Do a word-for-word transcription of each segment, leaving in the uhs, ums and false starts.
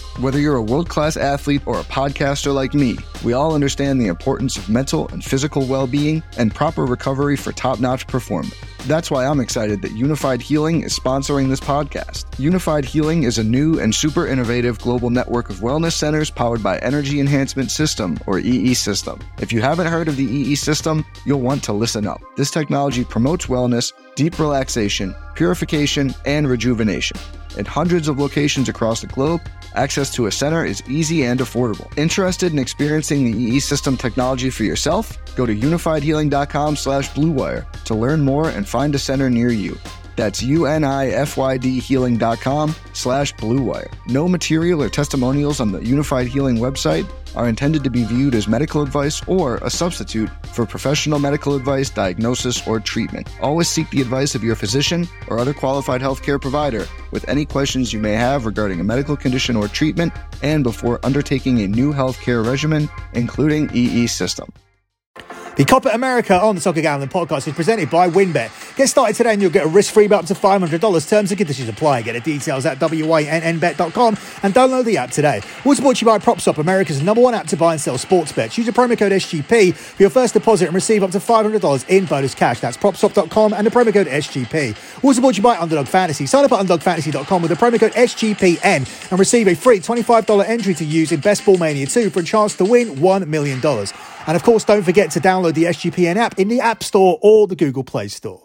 Whether you're a world-class athlete or a podcaster like me, we all understand the importance of mental and physical well-being and proper recovery for top-notch performance. That's why I'm excited that Unified Healing is sponsoring this podcast. Unified Healing is a new and super innovative global network of wellness centers powered by Energy Enhancement System, or E E System. If you haven't heard of the E E System, you'll want to listen up. This technology promotes wellness, deep relaxation, purification, and rejuvenation. In hundreds of locations across the globe, access to a center is easy and affordable. Interested in experiencing the E E System technology for yourself? Go to unifiedhealing.com slash bluewire to learn more and find a center near you. That's U-N-I-F-Y-D healing.com slash bluewire. No material or testimonials on the Unified Healing website are intended to be viewed as medical advice or a substitute for professional medical advice, diagnosis, or treatment. Always seek the advice of your physician or other qualified healthcare provider with any questions you may have regarding a medical condition or treatment and before undertaking a new healthcare regimen, including E E System. The Copper America on the Soccer Gambling Podcast is presented by WynnBET. Get started today and you'll get a risk-free bet up to five hundred dollars. Terms and conditions apply. Get the details at W Y N N bet dot com and download the app today. Also brought to you by PropSwap, America's number one app to buy and sell sports bets. Use the promo code S G P for your first deposit and receive up to five hundred dollars in bonus cash. That's prop swap dot com and the promo code S G P. Also brought to you by Underdog Fantasy. Sign up at underdog fantasy dot com with the promo code S G P N and receive a free twenty-five dollars entry to use in Best Ball Mania two for a chance to win one million dollars. And of course, don't forget to download the S G P N app in the App Store or the Google Play Store.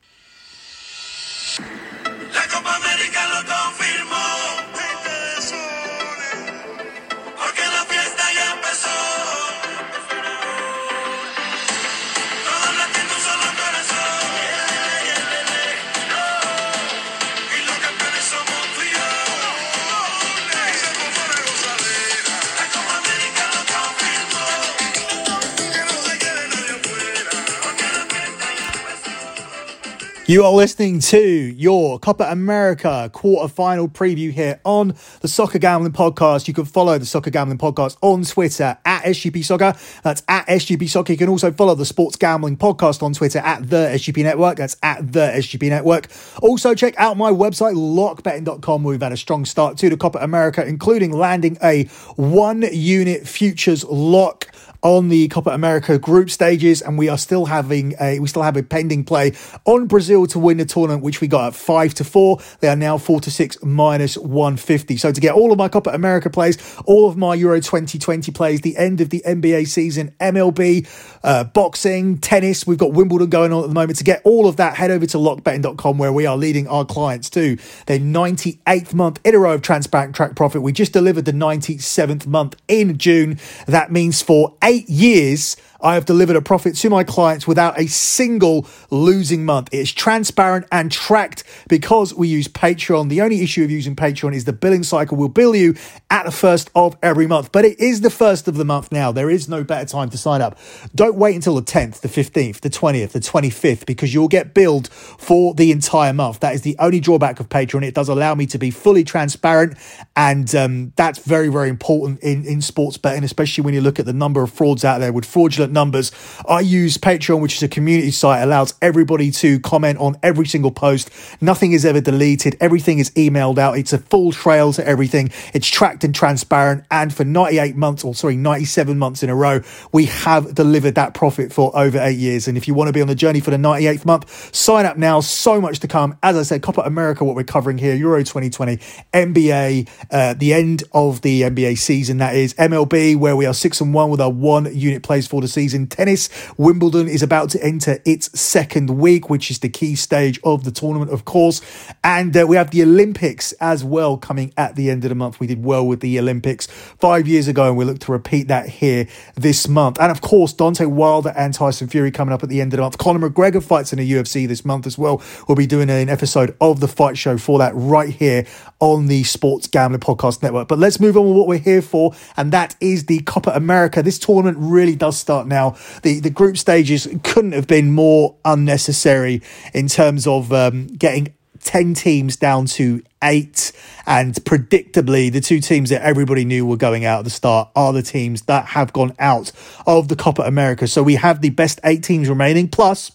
You are listening to your Copa America quarterfinal preview here on the Soccer Gambling Podcast. You can follow the Soccer Gambling Podcast on Twitter at S G P Soccer. That's at S G P Soccer. You can also follow the Sports Gambling Podcast on Twitter at the S G P Network. That's at the S G P Network. Also check out my website, lock betting dot com, where we've had a strong start to the Copa America, including landing a one-unit futures lock on the Copa America group stages, and we are still having a we still have a pending play on Brazil to win the tournament, which we got at five to four. They are now four to six minus one fifty. So to get all of my Copa America plays, all of my Euro twenty twenty plays, the end of the N B A season, M L B, uh, boxing, tennis, we've got Wimbledon going on at the moment. To get all of that, head over to lock betting dot com, where we are leading our clients to their ninety-eighth month in a row of transparent track profit. We just delivered the ninety-seventh month in June. That means for eight years, I have delivered a profit to my clients without a single losing month. It's transparent and tracked because we use Patreon. The only issue of using Patreon is the billing cycle will bill you at the first of every month. But it is the first of the month now. There is no better time to sign up. Don't wait until the tenth, the fifteenth, the twentieth, the twenty-fifth, because you'll get billed for the entire month. That is the only drawback of Patreon. It does allow me to be fully transparent, and um, that's very, very important in, in sports betting, especially when you look at the number of frauds out there with fraudulent numbers. I use Patreon, which is a community site, allows everybody to comment on every single post. Nothing is ever deleted. Everything is emailed out. It's a full trail to everything. It's tracked and transparent. And for ninety-eight months, or sorry, ninety-seven months in a row, we have delivered that profit for over eight years. And if you want to be on the journey for the ninety-eighth month, sign up now. So much to come. As I said, Copa America, what we're covering here, Euro twenty twenty, N B A, uh, the end of the N B A season, that is M L B, where we are six and one with our one unit plays for the season. Tennis, Wimbledon is about to enter its second week, which is the key stage of the tournament, of course. And uh, we have the Olympics as well coming at the end of the month. We did well with the Olympics five years ago, and we look to repeat that here this month. And of course, Deontay Wilder and Tyson Fury coming up at the end of the month. Conor McGregor fights in the U F C this month as well. We'll be doing an episode of the Fight Show for that right here on the Sports Gambling Podcast Network. But let's move on with what we're here for, and that is the Copa America. This tournament really does start now. The the group stages couldn't have been more unnecessary in terms of um, getting ten teams down to eight, and predictably the two teams that everybody knew were going out at the start are the teams that have gone out of the Copa America. So we have the best eight teams remaining, plus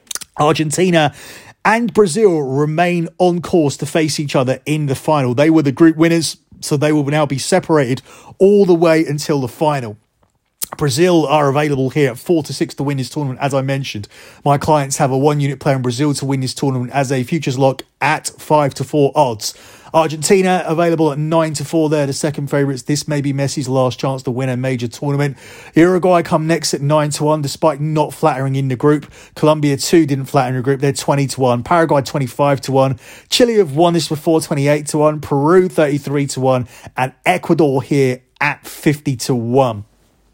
Argentina and Brazil remain on course to face each other in the final. They were the group winners. So they will now be separated all the way until the final. Brazil are available here at four to six to win this tournament. As I mentioned, my clients have a one unit player in Brazil to win this tournament as a futures lock at five to four odds. Argentina available at nine to four. They're the second favourites. This may be Messi's last chance to win a major tournament. Uruguay come next at nine to one, despite not flattering in the group. Colombia too didn't flatter in the group. They're twenty to one. Paraguay twenty-five to one. Chile have won this before, twenty-eight to one. Peru thirty-three to one. And Ecuador here at fifty to one.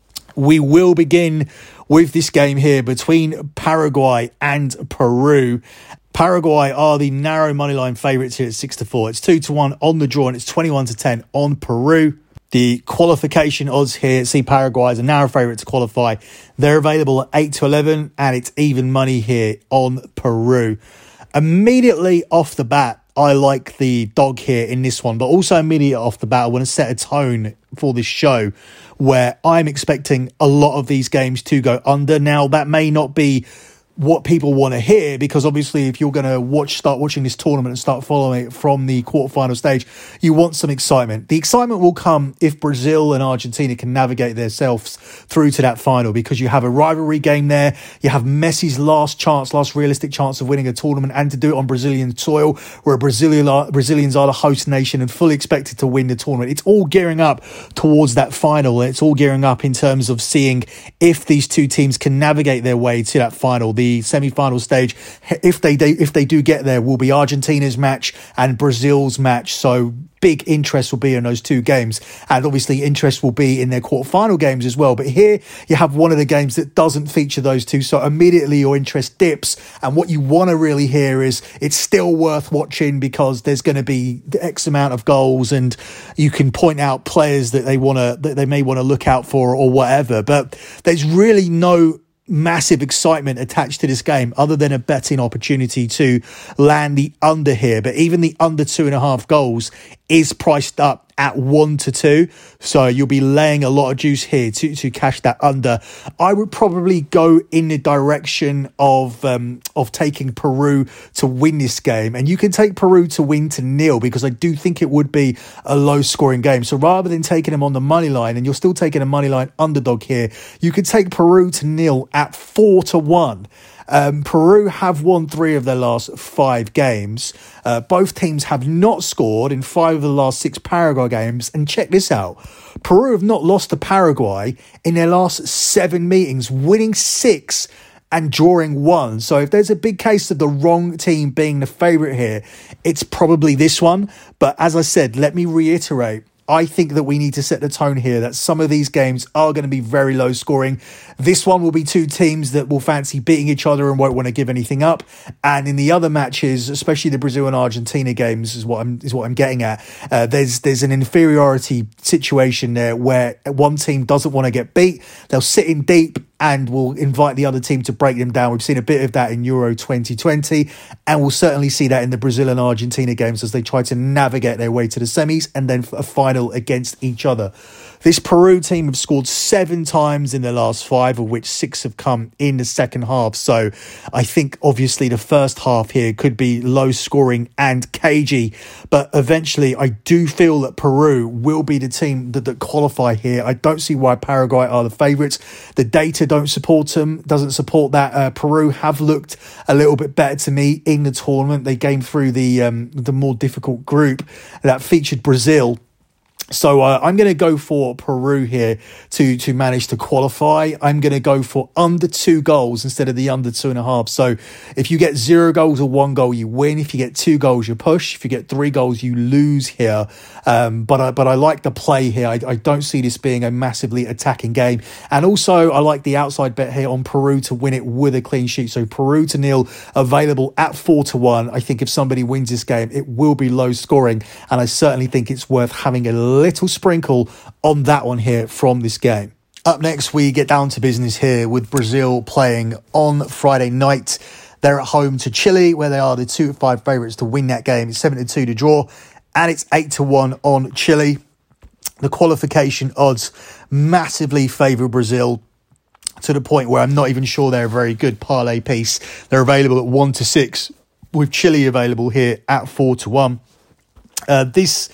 We will begin with this game here between Paraguay and Peru. Paraguay are the narrow moneyline favourites here at six to four. It's two to one on the draw and it's twenty-one to ten on Peru. The qualification odds here see Paraguay as a narrow favourite to qualify. They're available at eight to eleven and it's even money here on Peru. Immediately off the bat, I like the dog here in this one, but also immediately off the bat, I want to set a tone for this show where I'm expecting a lot of these games to go under. Now, that may not be what people want to hear, because obviously if you're going to watch, start watching this tournament and start following it from the quarterfinal stage, you want some excitement. The excitement will come if Brazil and Argentina can navigate themselves through to that final, because you have a rivalry game there. You have Messi's last chance, last realistic chance of winning a tournament, and to do it on Brazilian soil, where Brazilian are, Brazilians are the host nation and fully expected to win the tournament. It's all gearing up towards that final. It's all gearing up in terms of seeing if these two teams can navigate their way to that final. The The semi-final stage, if they, they if they do get there, will be Argentina's match and Brazil's match. So big interest will be in those two games, and obviously interest will be in their quarterfinal games as well. But here you have one of the games that doesn't feature those two, so immediately your interest dips. And what you want to really hear is it's still worth watching, because there's going to be X amount of goals, and you can point out players that they want to that they may want to look out for or whatever. But there's really no massive excitement attached to this game other than a betting opportunity to land the under here. But even the under two and a half goals is priced up at one to two, so you'll be laying a lot of juice here to to cash that under. I would probably go in the direction of um of taking Peru to win this game, and you can take Peru to win to nil, because I do think it would be a low scoring game. So rather than taking them on the money line, and you're still taking a money line underdog here, you could take Peru to nil at four to one. Um, Peru have won three of their last five games. Uh, both teams have not scored in five of the last six Paraguay games. And check this out. Peru have not lost to Paraguay in their last seven meetings, winning six and drawing one. So if there's a big case of the wrong team being the favourite here, it's probably this one. But as I said, let me reiterate, I think that we need to set the tone here that some of these games are going to be very low scoring. This one will be two teams that will fancy beating each other and won't want to give anything up. And in the other matches, especially the Brazil and Argentina games, is what I'm is what I'm getting at. Uh, there's there's an inferiority situation there where one team doesn't want to get beat. They'll sit in deep and will invite the other team to break them down. We've seen a bit of that in Euro twenty twenty, and we'll certainly see that in the Brazil and Argentina games as they try to navigate their way to the semis and then a final against each other. This Peru team have scored seven times in their last five, of which six have come in the second half. So I think obviously the first half here could be low scoring and cagey, but eventually I do feel that Peru will be the team that, that qualify here. I don't see why Paraguay are the favourites. The data don't support them, doesn't support that. Uh, Peru have looked a little bit better to me in the tournament. They came through the um, the more difficult group that featured Brazil. So uh, I'm going to go for Peru here to, to manage to qualify. I'm going to go for under two goals instead of the under two and a half. So if you get zero goals or one goal, you win. If you get two goals, you push. If you get three goals, you lose here. Um, but I, but I like the play here. I, I don't see this being a massively attacking game. And also I like the outside bet here on Peru to win it with a clean sheet. So Peru to nil available at four to one. I think if somebody wins this game, it will be low scoring. And I certainly think it's worth having a little sprinkle on that one here from this game. Up next, we get down to business here with Brazil playing on Friday night. They're at home to Chile, where they are the two to five favourites to win that game. It's seven to two to draw, and it's eight to one on Chile. The qualification odds massively favour Brazil, to the point where I'm not even sure they're a very good parlay piece. They're available at one to six, with Chile available here at four to one. Uh, this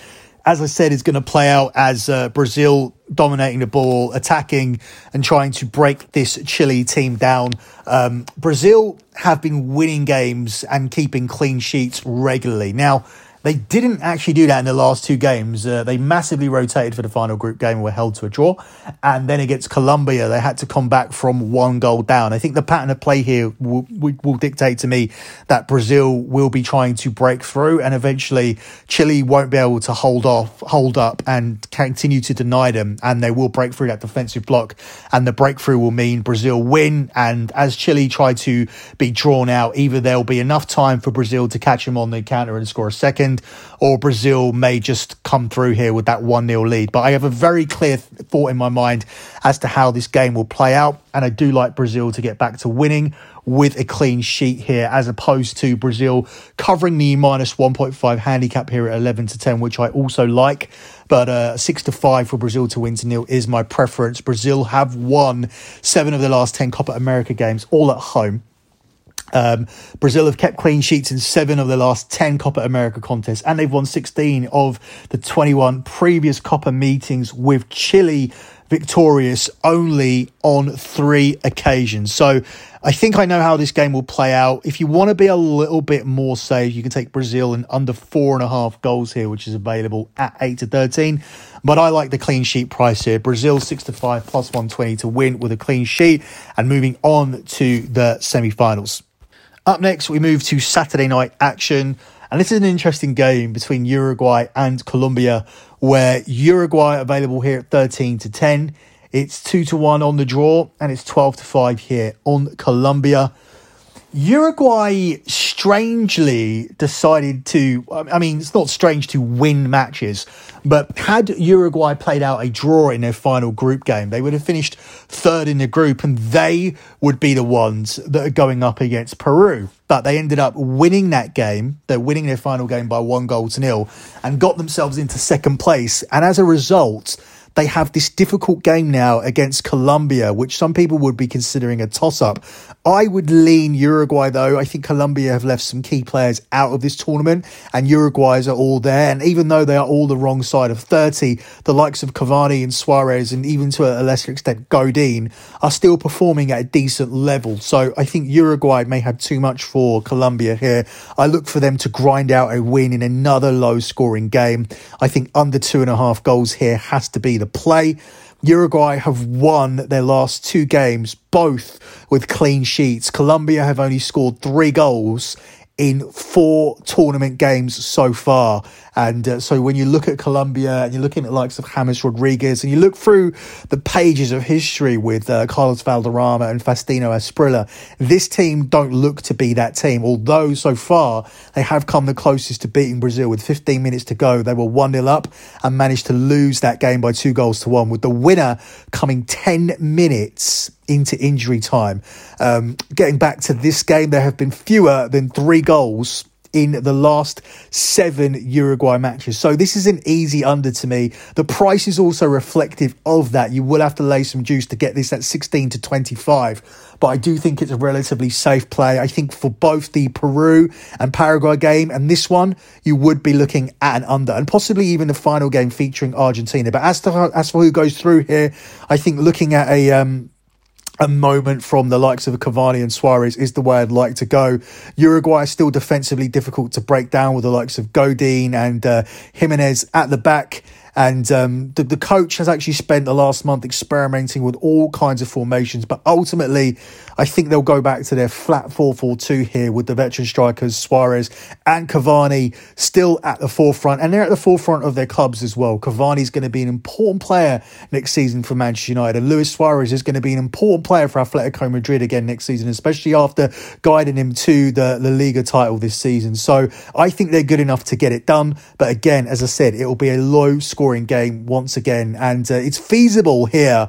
as I said, is going to play out as uh, Brazil dominating the ball, attacking and trying to break this Chile team down. Um, Brazil have been winning games and keeping clean sheets regularly. Now, they didn't actually do that in the last two games. Uh, they massively rotated for the final group game and were held to a draw. And then against Colombia, they had to come back from one goal down. I think the pattern of play here will, will, will dictate to me that Brazil will be trying to break through, and eventually Chile won't be able to hold off, hold up and continue to deny them. And they will break through that defensive block. And the breakthrough will mean Brazil win. And as Chile try to be drawn out, either there'll be enough time for Brazil to catch them on the counter and score a second, or Brazil may just come through here with that one nil lead. But I have a very clear th- thought in my mind as to how this game will play out, and I do like Brazil to get back to winning with a clean sheet here, as opposed to Brazil covering the minus one point five handicap here at eleven to ten, which I also like. But uh, six to five for Brazil to win to nil is my preference. Brazil have won seven of the last ten Copa America games, all at home. Um, Brazil have kept clean sheets in seven of the last ten Copa America contests, and they've won sixteen of the twenty-one previous Copa meetings, with Chile victorious only on three occasions. So I think I know how this game will play out. If you want to be a little bit more safe, you can take Brazil in under four and a half goals here, which is available at eight to thirteen. But I like the clean sheet price here. Brazil six to five plus one twenty to win with a clean sheet, and moving on to the semi-finals. Up next, we move to Saturday night action. And this is an interesting game between Uruguay and Colombia, where Uruguay available here at thirteen to ten. It's two to one on the draw, and it's twelve to five here on Colombia. Uruguay strangely decided to, I mean, it's not strange to win matches, but had Uruguay played out a draw in their final group game, they would have finished third in the group, and they would be the ones that are going up against Peru. But they ended up winning that game. They're winning their final game by one goal to nil and got themselves into second place. And as a result, they have this difficult game now against Colombia, which some people would be considering a toss-up. I would lean Uruguay, though. I think Colombia have left some key players out of this tournament, and Uruguay's are all there. And even though they are all the wrong side of thirty, the likes of Cavani and Suarez, and even to a lesser extent Godin, are still performing at a decent level. So I think Uruguay may have too much for Colombia here. I look for them to grind out a win in another low-scoring game. I think under two and a half goals here has to be the play. Uruguay have won their last two games, both with clean sheets. Colombia have only scored three goals in four tournament games so far. And uh, so when you look at Colombia and you're looking at the likes of James Rodriguez, and you look through the pages of history with uh, Carlos Valderrama and Faustino Asprilla, this team don't look to be that team. Although so far they have come the closest to beating Brazil with fifteen minutes to go. They were one nil up and managed to lose that game by two goals to one, with the winner coming ten minutes into injury time. Um, getting back to this game, there have been fewer than three goals in the last seven Uruguay matches. So this is an easy under to me. The price is also reflective of that. You will have to lay some juice to get this at sixteen to twenty-five. But I do think it's a relatively safe play. I think for both the Peru and Paraguay game and this one, you would be looking at an under, and possibly even the final game featuring Argentina. But as to as for who goes through here, I think looking at a um a moment from the likes of Cavani and Suarez is the way I'd like to go. Uruguay is still defensively difficult to break down, with the likes of Godin and uh, Jimenez at the back. And um, the, the coach has actually spent the last month experimenting with all kinds of formations. But ultimately, I think they'll go back to their flat four four two here, with the veteran strikers Suarez and Cavani still at the forefront. And they're at the forefront of their clubs as well. Cavani's going to be an important player next season for Manchester United. And Luis Suarez is going to be an important player for Atletico Madrid again next season, especially after guiding him to the La Liga title this season. So I think they're good enough to get it done. But again, as I said, it will be a low score game once again, and uh, it's feasible here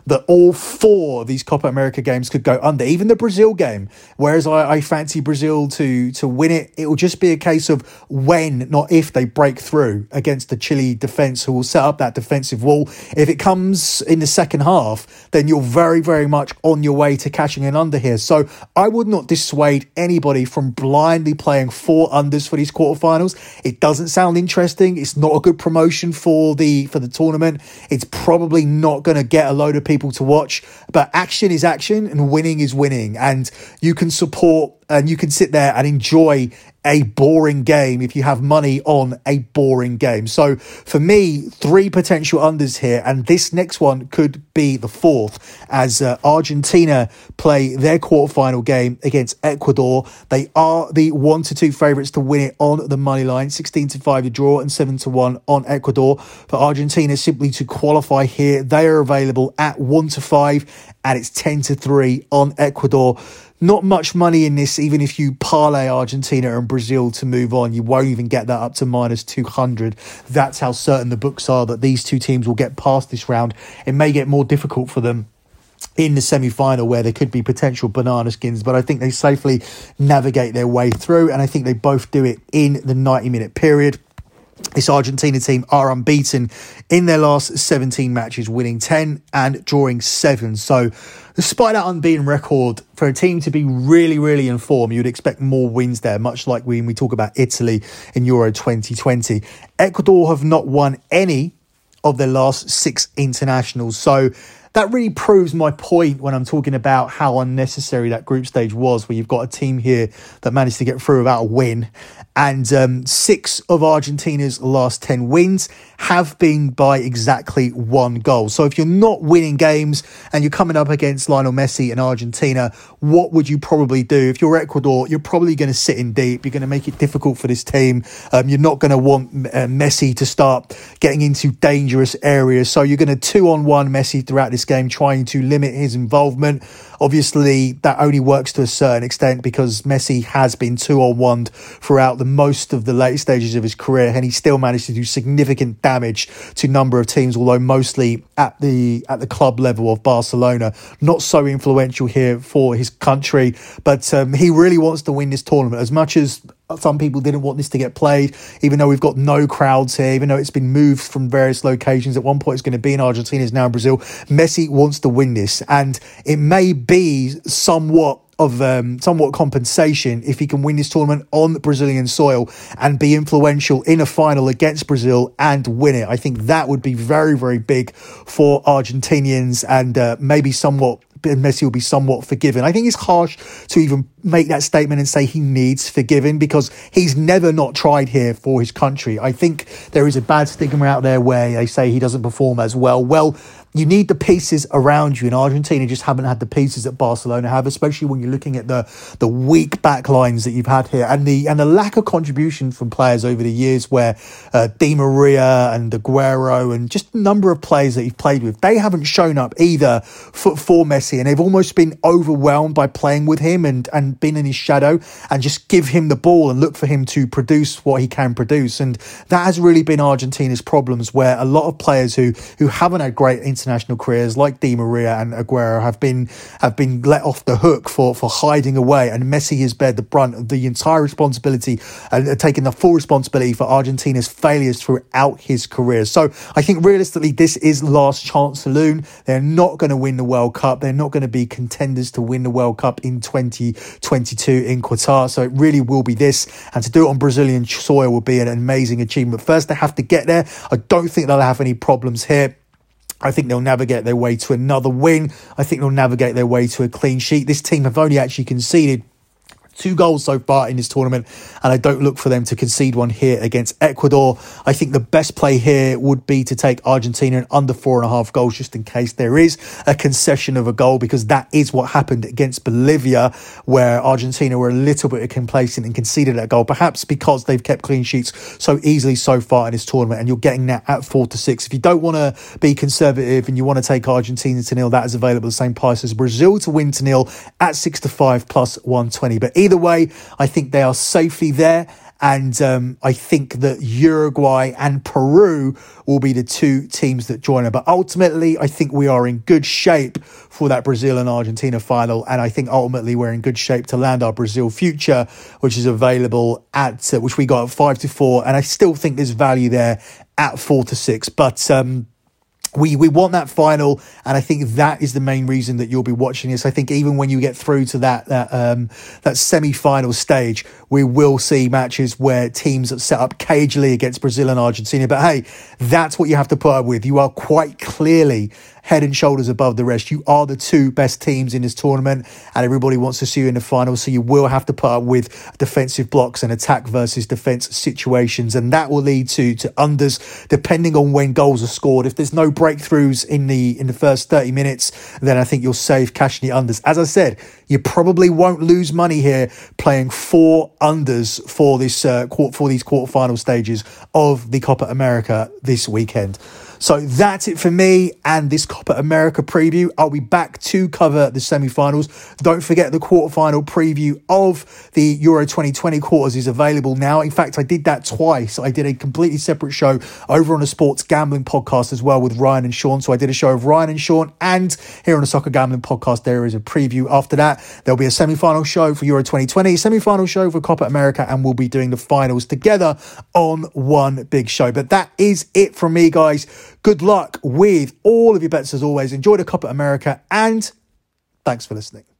that all four of these Copa America games could go under, even the Brazil game. Whereas I, I fancy Brazil to to win it. It will just be a case of when, not if, they break through against the Chile defence, who will set up that defensive wall. If it comes in the second half, then you're very, very much on your way to catching an under here. So I would not dissuade anybody from blindly playing four unders for these quarterfinals. It doesn't sound interesting. It's not a good promotion for the for the tournament. It's probably not going to get a load of people to watch, but action is action and winning is winning, and you can support and you can sit there and enjoy a boring game if you have money on a boring game. So for me, three potential unders here, and this next one could be the fourth, as uh, Argentina play their quarterfinal game against Ecuador. They are the one to two favourites to win it on the money line, sixteen to five to draw and seven to one on Ecuador. For Argentina simply to qualify here, they are available at one to five, and it's ten to three on Ecuador. Not much money in this, even if you parlay Argentina and Brazil to move on. You won't even get that up to minus two hundred. That's how certain the books are that these two teams will get past this round. It may get more difficult for them in the semi-final, where there could be potential banana skins, but I think they safely navigate their way through, and I think they both do it in the ninety minute period. This Argentina team are unbeaten in their last seventeen matches, winning ten and drawing seven. So despite that unbeaten record, for a team to be really, really in form, you would expect more wins there, much like when we talk about Italy in Euro twenty twenty. Ecuador have not won any of their last six internationals. So that really proves my point when I'm talking about how unnecessary that group stage was, where you've got a team here that managed to get through without a win. And um, six of Argentina's last ten wins have been by exactly one goal. So if you're not winning games and you're coming up against Lionel Messi and Argentina, what would you probably do? If you're Ecuador, you're probably going to sit in deep. You're going to make it difficult for this team. Um, you're not going to want uh, Messi to start getting into dangerous areas. So you're going to two-on-one Messi throughout this game, trying to limit his involvement. Obviously, that only works to a certain extent because Messi has been two-on-one throughout the most of the late stages of his career, and he still managed to do significant damage to a number of teams, although mostly at the at the club level of Barcelona. Not so influential here for his country, but um, he really wants to win this tournament. As much as some people didn't want this to get played, even though we've got no crowds here, even though it's been moved from various locations. At one point it's going to be in Argentina, it's now in Brazil. Messi wants to win this, and it may be somewhat of um, somewhat compensation if he can win this tournament on Brazilian soil and be influential in a final against Brazil and win it. I think that would be very, very big for Argentinians, and uh, maybe somewhat Messi will be somewhat forgiven. I think it's harsh to even make that statement and say he needs forgiving, because he's never not tried here for his country. I think there is a bad stigma out there where they say he doesn't perform as well. Well, you need the pieces around you, and Argentina just haven't had the pieces that Barcelona have, especially when you're looking at the the weak back lines that you've had here, and the and the lack of contribution from players over the years, where uh, Di Maria and Aguero and just a number of players that you've played with, they haven't shown up either for, for Messi, and they've almost been overwhelmed by playing with him and, and been in his shadow, and just give him the ball and look for him to produce what he can produce. And that has really been Argentina's problems, where a lot of players who, who haven't had great international international careers like Di Maria and Aguero have been have been let off the hook for, for hiding away, and Messi has bared the brunt of the entire responsibility and taken the full responsibility for Argentina's failures throughout his career. So I think realistically this is last chance saloon. They're not going to win the World Cup. They're not going to be contenders to win the World Cup in twenty twenty-two in Qatar. So it really will be this, and to do it on Brazilian soil will be an amazing achievement. First, they have to get there. I don't think they'll have any problems here. I think they'll navigate their way to another win. I think they'll navigate their way to a clean sheet. This team have only actually conceded two goals so far in this tournament, and I don't look for them to concede one here against Ecuador. I think the best play here would be to take Argentina in under four and a half goals, just in case there is a concession of a goal, because that is what happened against Bolivia, where Argentina were a little bit complacent and conceded that goal, perhaps because they've kept clean sheets so easily so far in this tournament, and you're getting that at four to six. If you don't want to be conservative and you want to take Argentina to nil, that is available at the same price as Brazil to win to nil at six to five plus one twenty. But either way, I think they are safely there, And um, I think that Uruguay and Peru will be the two teams that join it. But ultimately, I think we are in good shape for that Brazil and Argentina final. And I think ultimately we're in good shape to land our Brazil future, which is available at, uh, which we got at five to four. And I still think there's value there at four to six. But, um, We we want that final, and I think that is the main reason that you'll be watching this. I think even when you get through to that that um, that semi-final stage, we will see matches where teams that set up cagely against Brazil and Argentina. But hey, that's what you have to put up with. You are quite clearly head and shoulders above the rest. You are the two best teams in this tournament, and everybody wants to see you in the final. So you will have to put up with defensive blocks and attack versus defense situations, and that will lead to to unders depending on when goals are scored. If there's no breakthroughs in the in the first thirty minutes, then I think you're safe cashing the unders. As I said, you probably won't lose money here playing four unders for this uh, for these quarterfinal stages of the Copa America this weekend. So that's it for me and this Copa America preview. I'll be back to cover the semi-finals. Don't forget the quarterfinal preview of the Euro twenty twenty quarters is available now. In fact, I did that twice. I did a completely separate show over on the Sports Gambling Podcast as well with Ryan and Sean. So I did a show of Ryan and Sean, and here on the Soccer Gambling Podcast, there is a preview. After that, there'll be a semi-final show for Euro twenty twenty, semi-final show for Copa America, and we'll be doing the finals together on one big show. But that is it from me, guys. Good luck with all of your bets as always. Enjoy the Copa America, and thanks for listening.